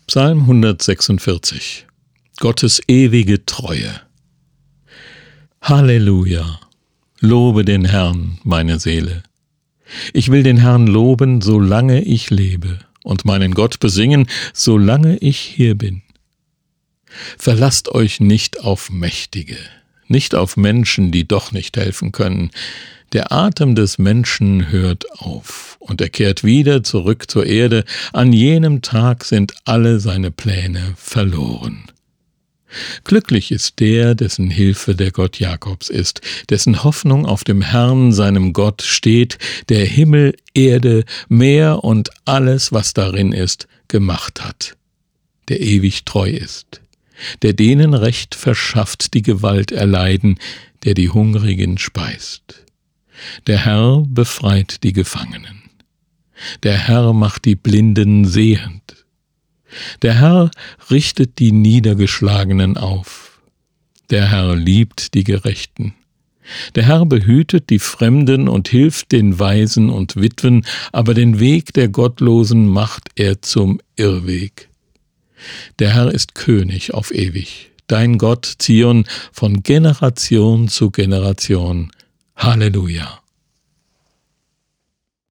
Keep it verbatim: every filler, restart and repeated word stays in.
Psalm hundertsechsundvierzig. Gottes ewige Treue. Halleluja! Lobe den Herrn, meine Seele. Ich will den Herrn loben, solange ich lebe, und meinen Gott besingen, solange ich hier bin. Verlasst euch nicht auf Mächtige, nicht auf Menschen, die doch nicht helfen können. Der Atem des Menschen hört auf, und er kehrt wieder zurück zur Erde. An jenem Tag sind alle seine Pläne verloren. Glücklich ist der, dessen Hilfe der Gott Jakobs ist, dessen Hoffnung auf dem Herrn, seinem Gott, steht, der Himmel, Erde, Meer und alles, was darin ist, gemacht hat, der ewig treu ist, der denen Recht verschafft, die Gewalt erleiden, der die Hungrigen speist. Der Herr befreit die Gefangenen. Der Herr macht die Blinden sehend. Der Herr richtet die Niedergeschlagenen auf. Der Herr liebt die Gerechten. Der Herr behütet die Fremden und hilft den Waisen und Witwen, aber den Weg der Gottlosen macht er zum Irrweg. Der Herr ist König auf ewig, dein Gott, Zion, von Generation zu Generation. Halleluja!